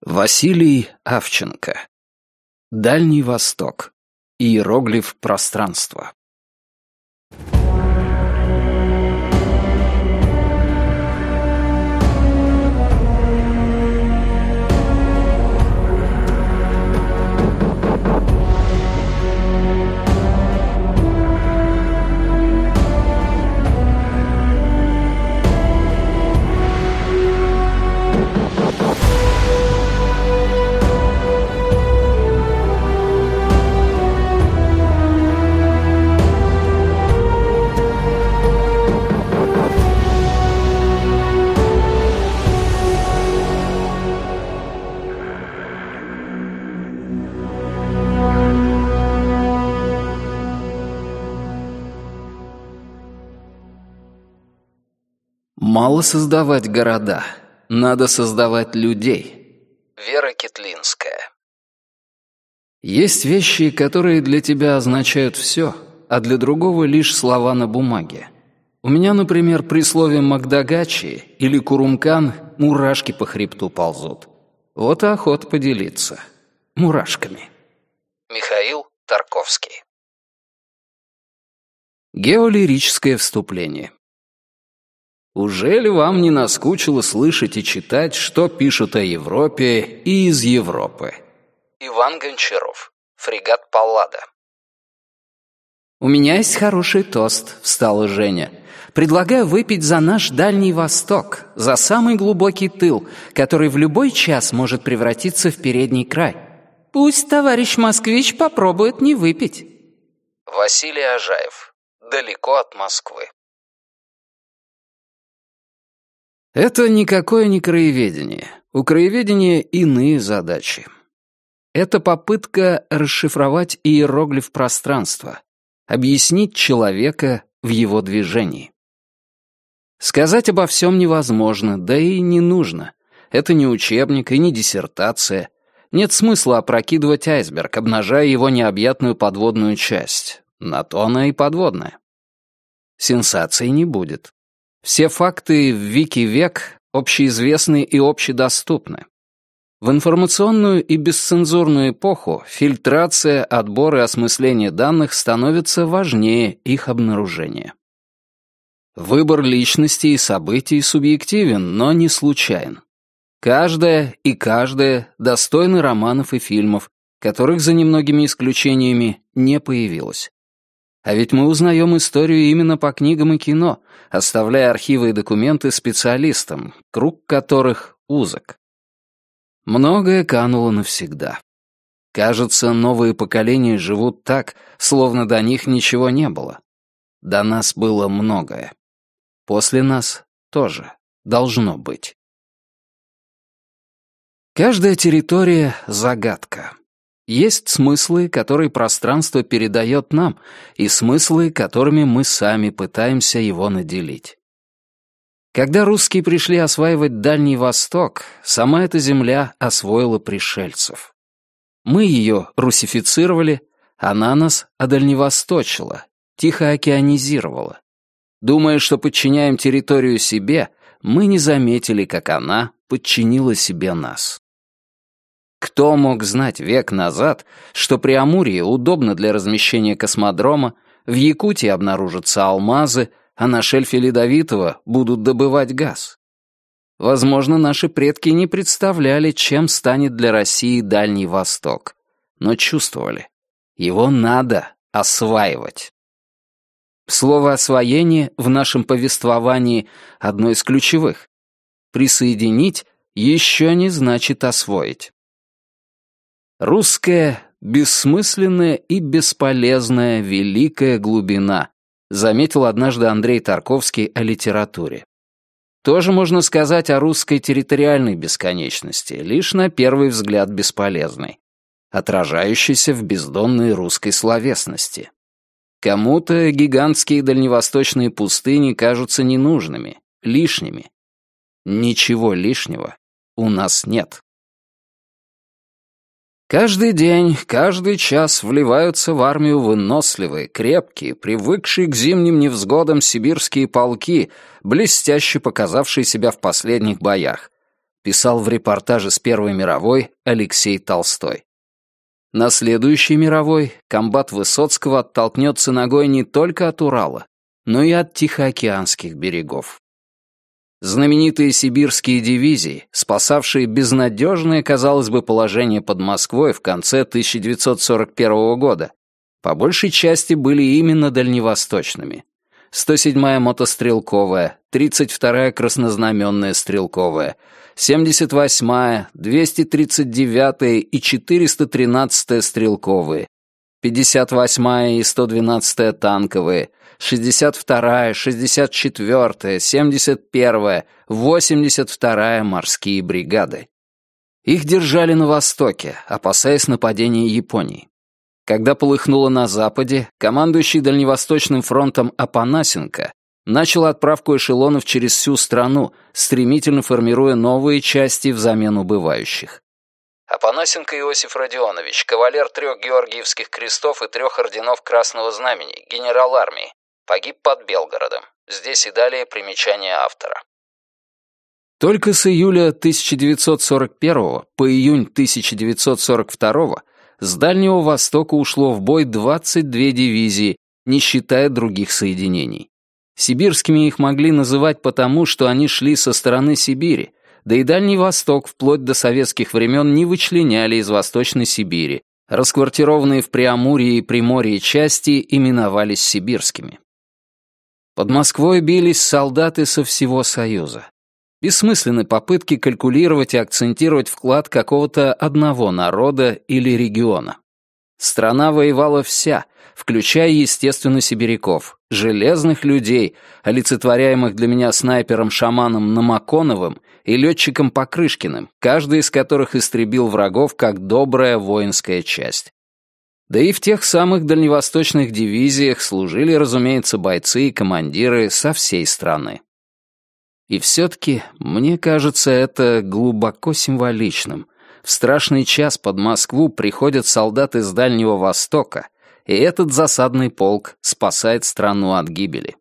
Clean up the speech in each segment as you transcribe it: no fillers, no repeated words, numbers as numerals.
Василий Авченко. Дальний Восток. Иероглиф пространства. Мало создавать города, надо создавать людей. Вера Китлинская. Есть вещи, которые для тебя означают все, а для другого лишь слова на бумаге. У меня, например, при слове «Магдагачи» или «Курумкан» мурашки по хребту ползут. Вот и охота поделиться. Мурашками. Михаил Тарковский. Геолирическое вступление. Ужели вам не наскучило слышать и читать, что пишут о Европе и из Европы? Иван Гончаров. Фрегат Паллада. «У меня есть хороший тост», — встала Женя. «Предлагаю выпить за наш Дальний Восток, за самый глубокий тыл, который в любой час может превратиться в передний край. Пусть товарищ москвич попробует не выпить». Василий Ажаев. Далеко от Москвы. Это никакое не краеведение. У краеведения иные задачи. Это попытка расшифровать иероглиф пространства, объяснить человека в его движении. Сказать обо всем невозможно, да и не нужно. Это не учебник и не диссертация. Нет смысла опрокидывать айсберг, обнажая его необъятную подводную часть. На то она и подводная. Сенсаций не будет. Все факты в Вики-век общеизвестны и общедоступны. В информационную и бесцензурную эпоху фильтрация, отбор и осмысление данных становятся важнее их обнаружения. Выбор личностей и событий субъективен, но не случайен. Каждая достойны романов и фильмов, которых за немногими исключениями не появилось. А ведь мы узнаем историю именно по книгам и кино, оставляя архивы и документы специалистам, круг которых узок. Многое кануло навсегда. Кажется, новые поколения живут так, словно до них ничего не было. До нас было многое. После нас тоже должно быть. Каждая территория — загадка. Есть смыслы, которые пространство передает нам, и смыслы, которыми мы сами пытаемся его наделить. Когда русские пришли осваивать Дальний Восток, сама эта земля освоила пришельцев. Мы ее русифицировали, она нас одальневосточила, тихоокеанизировала. Думая, что подчиняем территорию себе, мы не заметили, как она подчинила себе нас. Кто мог знать век назад, что при Амурье удобно для размещения космодрома, в Якутии обнаружатся алмазы, а на шельфе Ледовитого будут добывать газ? Возможно, наши предки не представляли, чем станет для России Дальний Восток, но чувствовали, его надо осваивать. Слово «освоение» в нашем повествовании одно из ключевых. Присоединить еще не значит освоить. Русская бессмысленная и бесполезная великая глубина, заметил однажды Андрей Тарковский о литературе. Тоже можно сказать о русской территориальной бесконечности, лишь на первый взгляд бесполезной, отражающейся в бездонной русской словесности. Кому-то гигантские дальневосточные пустыни кажутся ненужными, лишними. Ничего лишнего у нас нет. Каждый день, каждый час вливаются в армию выносливые, крепкие, привыкшие к зимним невзгодам сибирские полки, блестяще показавшие себя в последних боях. писал в репортаже с Первой мировой Алексей Толстой. На следующей мировой комбат Высоцкого оттолкнется ногой не только от Урала, но и от Тихоокеанских берегов. Знаменитые сибирские дивизии, спасавшие безнадежное, казалось бы, положение под Москвой в конце 1941 года, по большей части были именно дальневосточными. 107-я мотострелковая, 32-я краснознаменная стрелковая, 78-я, 239-я и 413-я стрелковые, 58-я и 112-я танковые, 62-я, 64-я, 71-я, 82-я морские бригады. Их держали на востоке, опасаясь нападения Японии. Когда полыхнуло на западе, командующий Дальневосточным фронтом Апанасенко начал отправку эшелонов через всю страну, стремительно формируя новые части взамен убывающих. Апанасенко Иосиф Родионович, кавалер 3 Георгиевских крестов и 3 орденов Красного Знамени, генерал армии, погиб под Белгородом. Здесь и далее примечание автора. Только с июля 1941 по июнь 1942 с Дальнего Востока ушло в бой 22 дивизии, не считая других соединений. Сибирскими их могли называть потому, что они шли со стороны Сибири, да и Дальний Восток вплоть до советских времен не вычленяли из Восточной Сибири. Расквартированные в Преамурье и Приморье части именовались сибирскими. Под Москвой бились солдаты со всего Союза. Бессмысленны попытки калькулировать и акцентировать вклад какого-то одного народа или региона. Страна воевала вся, включая, естественно, сибиряков, железных людей, олицетворяемых для меня снайпером-шаманом Намаконовым и летчиком Покрышкиным, каждый из которых истребил врагов как добрая воинская часть. Да и в тех самых дальневосточных дивизиях служили, разумеется, бойцы и командиры со всей страны. И все-таки, мне кажется, это глубоко символичным. В страшный час под Москву приходят солдаты с Дальнего Востока, и этот засадный полк спасает страну от гибели.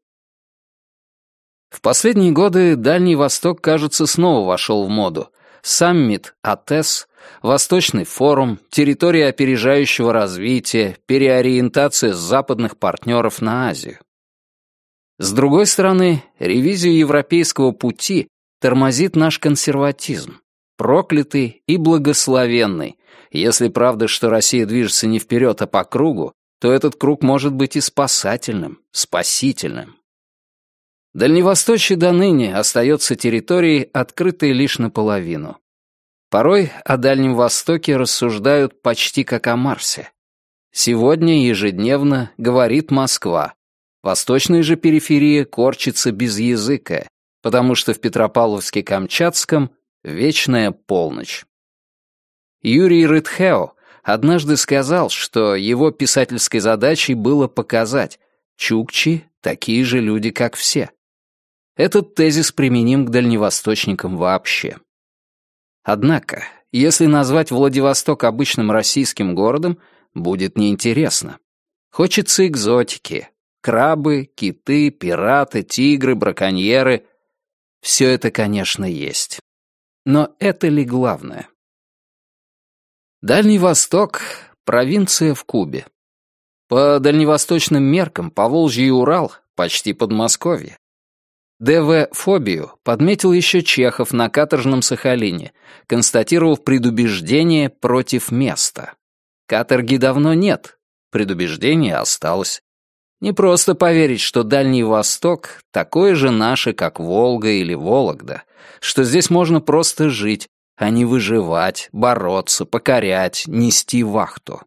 В последние годы Дальний Восток, кажется, снова вошел в моду. Саммит АТЭС, Восточный форум, территория опережающего развития, переориентация с западных партнеров на Азию. С другой стороны, ревизию европейского пути тормозит наш консерватизм, проклятый и благословенный. Если правда, что Россия движется не вперед, а по кругу, то этот круг может быть и спасательным, спасительным. Дальневосточье до ныне остается территорией, открытой лишь наполовину. Порой о Дальнем Востоке рассуждают почти как о Марсе. Сегодня ежедневно говорит Москва. Восточная же периферия корчится безязыкая, потому что в Петропавловске-Камчатском вечная полночь. Юрий Рытхео однажды сказал, что его писательской задачей было показать, чукчи — такие же люди, как все. Этот тезис применим к дальневосточникам вообще. Однако, если назвать Владивосток обычным российским городом, будет неинтересно. Хочется экзотики. Крабы, киты, пираты, тигры, браконьеры. Все это, конечно, есть. Но это ли главное? Дальний Восток — провинция в Кубе. По дальневосточным меркам Поволжье и Урал — почти Подмосковье. Д.В. Фобию подметил еще Чехов на каторжном Сахалине, констатировав предубеждение против места. Каторги давно нет, предубеждение осталось. Не просто поверить, что Дальний Восток такое же наше, как Волга или Вологда, что здесь можно просто жить, а не выживать, бороться, покорять, нести вахту.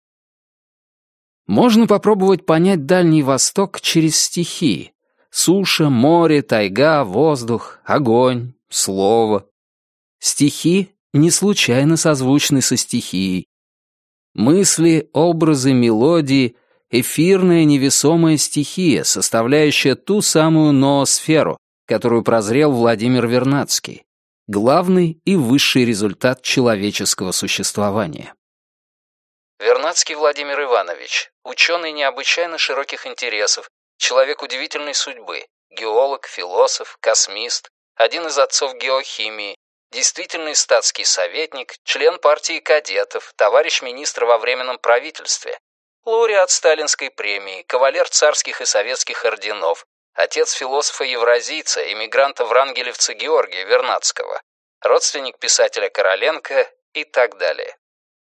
Можно попробовать понять Дальний Восток через стихии. Суша, море, тайга, воздух, огонь, слово. Стихи не случайно созвучны со стихией. Мысли, образы, мелодии — эфирная невесомая стихия, составляющая ту самую ноосферу, которую прозрел Владимир Вернадский, главный и высший результат человеческого существования. Вернадский Владимир Иванович, ученый необычайно широких интересов, человек удивительной судьбы, геолог, философ, космист, один из отцов геохимии, действительный статский советник, член партии кадетов, товарищ министра во Временном правительстве, лауреат Сталинской премии, кавалер царских и советских орденов, отец философа-евразийца, эмигранта-врангелевца Георгия Вернадского, родственник писателя Короленко и так далее.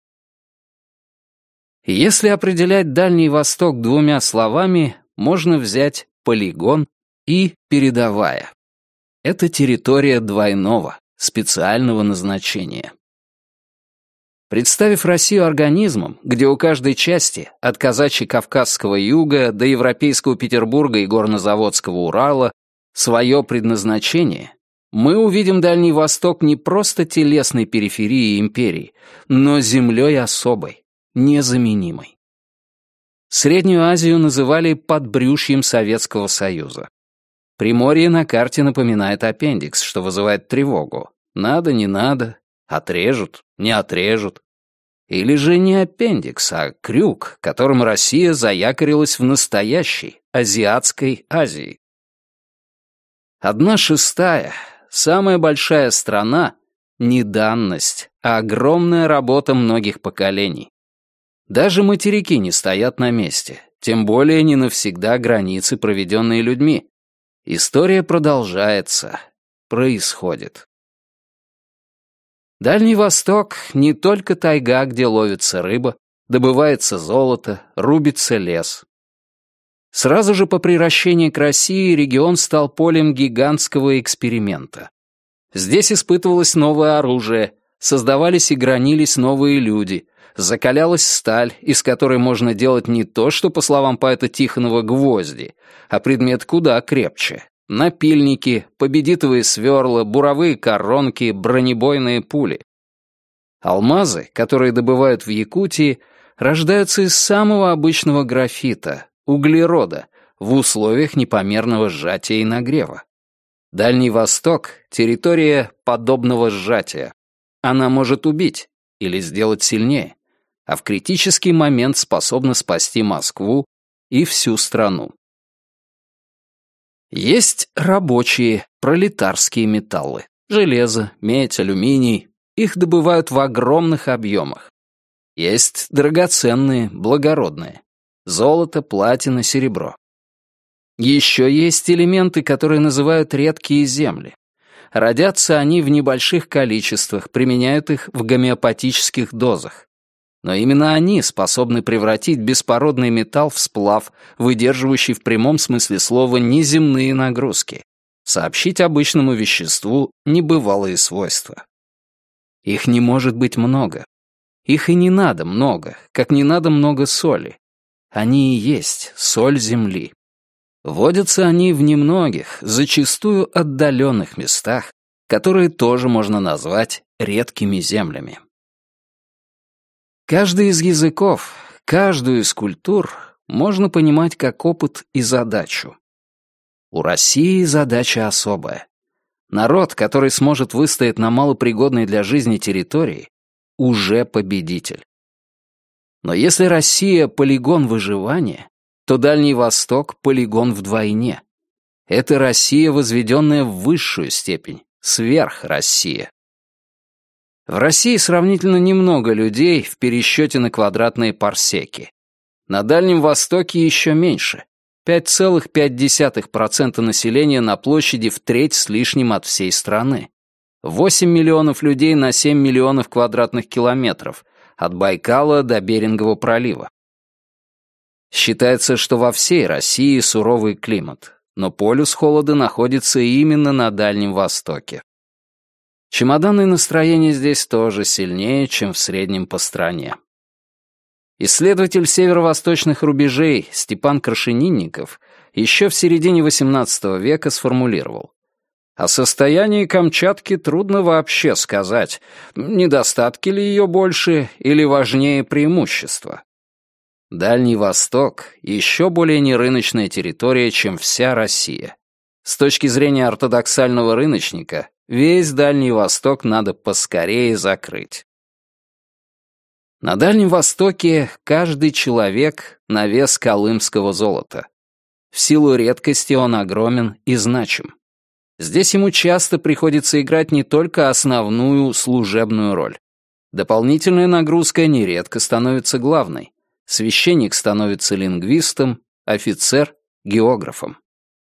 Если определять Дальний Восток двумя словами, можно взять полигон и передовая. Это территория двойного, специального назначения. Представив Россию организмом, где у каждой части, от казачьи-кавказского юга до европейского Петербурга и горнозаводского Урала, свое предназначение, мы увидим Дальний Восток не просто телесной периферией империи, но землей особой, незаменимой. Среднюю Азию называли подбрюшьем Советского Союза. Приморье на карте напоминает аппендикс, что вызывает тревогу. Надо, не надо, отрежут, не отрежут. Или же не аппендикс, а крюк, которым Россия заякорилась в настоящей азиатской Азии. 1/6, самая большая страна — не данность, а огромная работа многих поколений. Даже материки не стоят на месте, тем более не навсегда границы, проведенные людьми. История продолжается, происходит. Дальний Восток — не только тайга, где ловится рыба, добывается золото, рубится лес. Сразу же по приращении к России регион стал полем гигантского эксперимента. Здесь испытывалось новое оружие, создавались и гранились новые люди, закалялась сталь, из которой можно делать не то, что, по словам поэта Тихонова, гвозди, а предмет куда крепче. Напильники, победитовые сверла, буровые коронки, бронебойные пули. Алмазы, которые добывают в Якутии, рождаются из самого обычного графита, углерода, в условиях непомерного сжатия и нагрева. Дальний Восток — территория подобного сжатия. Она может убить или сделать сильнее, а в критический момент способна спасти Москву и всю страну. Есть рабочие, пролетарские металлы. Железо, медь, алюминий. Их добывают в огромных объемах. Есть драгоценные, благородные. Золото, платина, серебро. Еще есть элементы, которые называют редкие земли. Родятся они в небольших количествах, применяют их в гомеопатических дозах. Но именно они способны превратить беспородный металл в сплав, выдерживающий в прямом смысле слова неземные нагрузки, сообщить обычному веществу небывалые свойства. Их не может быть много. Их и не надо много, как не надо много соли. Они и есть соль земли. Водятся они в немногих, зачастую отдаленных местах, которые тоже можно назвать редкими землями. Каждый из языков, каждую из культур можно понимать как опыт и задачу. У России задача особая. Народ, который сможет выстоять на малопригодной для жизни территории, уже победитель. Но если Россия — полигон выживания, то Дальний Восток — полигон вдвойне. Это Россия, возведенная в высшую степень, сверхроссия. В России сравнительно немного людей в пересчете на квадратные парсеки. На Дальнем Востоке еще меньше. 5,5% населения на площади в треть с лишним от всей страны. 8 миллионов людей на 7 миллионов квадратных километров, от Байкала до Берингового пролива. Считается, что во всей России суровый климат, но полюс холода находится именно на Дальнем Востоке. Чемоданное настроение здесь тоже сильнее, чем в среднем по стране. Исследователь северо-восточных рубежей Степан Крашенинников еще в середине XVIII века сформулировал: «О состоянии Камчатки трудно вообще сказать, недостатки ли ее больше или важнее преимущества. Дальний Восток — еще более нерыночная территория, чем вся Россия. С точки зрения ортодоксального рыночника, весь Дальний Восток надо поскорее закрыть». На Дальнем Востоке каждый человек — на вес колымского золота. В силу редкости он огромен и значим. Здесь ему часто приходится играть не только основную служебную роль. Дополнительная нагрузка нередко становится главной. Священник становится лингвистом, офицер — географом.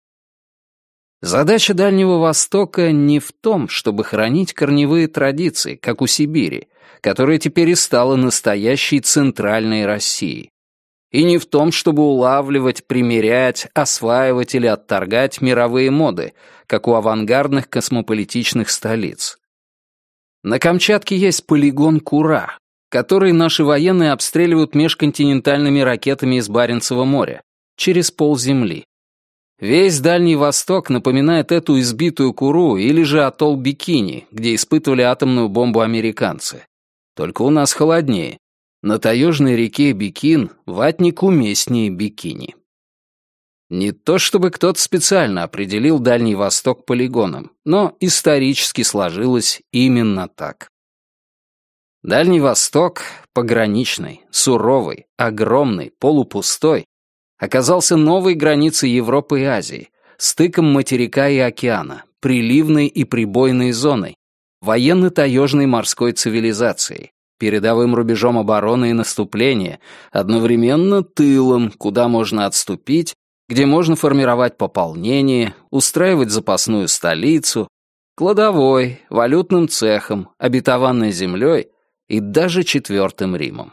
Задача Дальнего Востока не в том, чтобы хранить корневые традиции, как у Сибири, которая теперь и стала настоящей центральной Россией. И не в том, чтобы улавливать, примерять, осваивать или отторгать мировые моды, как у авангардных космополитичных столиц. На Камчатке есть полигон Кура, который наши военные обстреливают межконтинентальными ракетами из Баренцева моря, через полземли. Весь Дальний Восток напоминает эту избитую Куру или же атолл Бикини, где испытывали атомную бомбу американцы. Только у нас холоднее. На таежной реке Бикин ватник уместнее бикини. Не то чтобы кто-то специально определил Дальний Восток полигоном, но исторически сложилось именно так. Дальний Восток, пограничный, суровый, огромный, полупустой, оказался новой границей Европы и Азии, стыком материка и океана, приливной и прибойной зоной, военно-таежной морской цивилизацией, передовым рубежом обороны и наступления, одновременно тылом, куда можно отступить, где можно формировать пополнение, устраивать запасную столицу, кладовой, валютным цехом, обетованной землей и даже Четвертым Римом.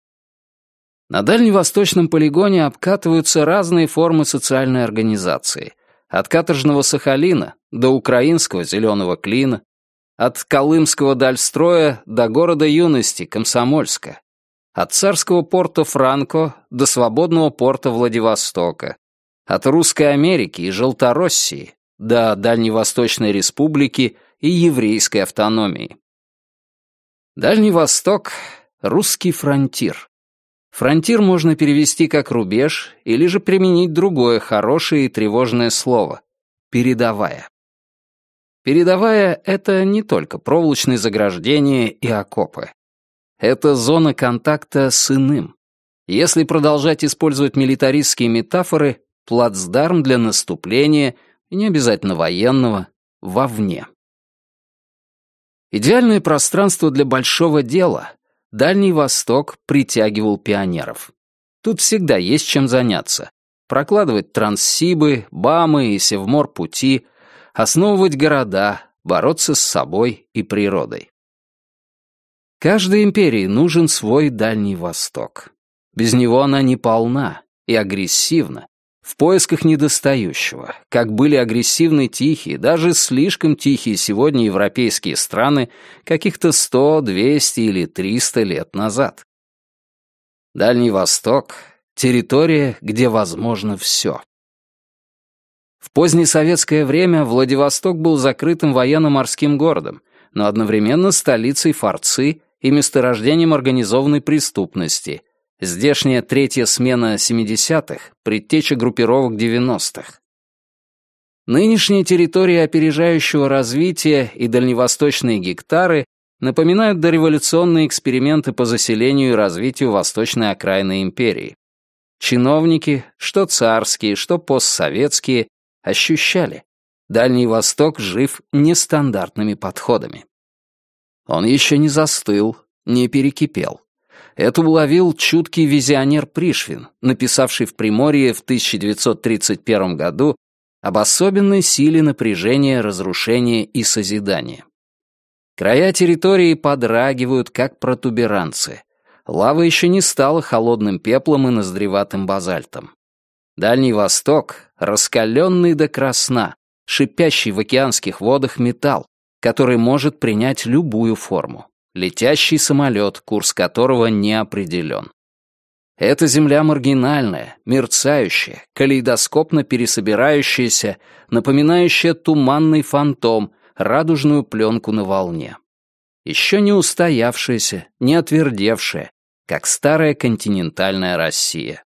На дальневосточном полигоне обкатываются разные формы социальной организации, от каторжного Сахалина до украинского зеленого клина, от колымского Дальстроя до города юности Комсомольска, от царского порта Франко до свободного порта Владивостока, от Русской Америки и Желтороссии до Дальневосточной Республики и еврейской автономии. Дальний Восток — русский фронтир. Фронтир можно перевести как рубеж или же применить другое хорошее и тревожное слово — передовая. Передовая — это не только проволочные заграждения и окопы. Это зона контакта с иным. Если продолжать использовать милитаристские метафоры, плацдарм для наступления, и не обязательно военного, вовне. Идеальное пространство для большого дела — Дальний Восток притягивал пионеров. Тут всегда есть чем заняться. Прокладывать Транссибы, БАМы и Севморпути, основывать города, бороться с собой и природой. Каждой империи нужен свой Дальний Восток. Без него она не полна и агрессивна, в поисках недостающего, как были агрессивны тихие, даже слишком тихие сегодня европейские страны каких-то 100, 200 или 300 лет назад. Дальний Восток — территория, где возможно все. В позднесоветское время Владивосток был закрытым военно-морским городом, но одновременно столицей форцы и месторождением организованной преступности. Здешняя третья смена 70-х, предтеча группировок 90-х. Нынешние территории опережающего развития и дальневосточные гектары напоминают дореволюционные эксперименты по заселению и развитию восточной окраины империи. Чиновники, что царские, что постсоветские, ощущали, Дальний Восток жив нестандартными подходами. Он еще не застыл, не перекипел. Это уловил чуткий визионер Пришвин, написавший в Приморье в 1931 году об особенной силе напряжения, разрушения и созидания. Края территории подрагивают, как протуберанцы. Лава еще не стала холодным пеплом и ноздреватым базальтом. Дальний Восток — раскаленный до красна, шипящий в океанских водах металл, который может принять любую форму. Летящий самолет, курс которого не определен. Эта земля маргинальная, мерцающая, калейдоскопно пересобирающаяся, напоминающая туманный фантом, радужную пленку на волне. Еще не устоявшаяся, не отвердевшая, как старая континентальная Россия.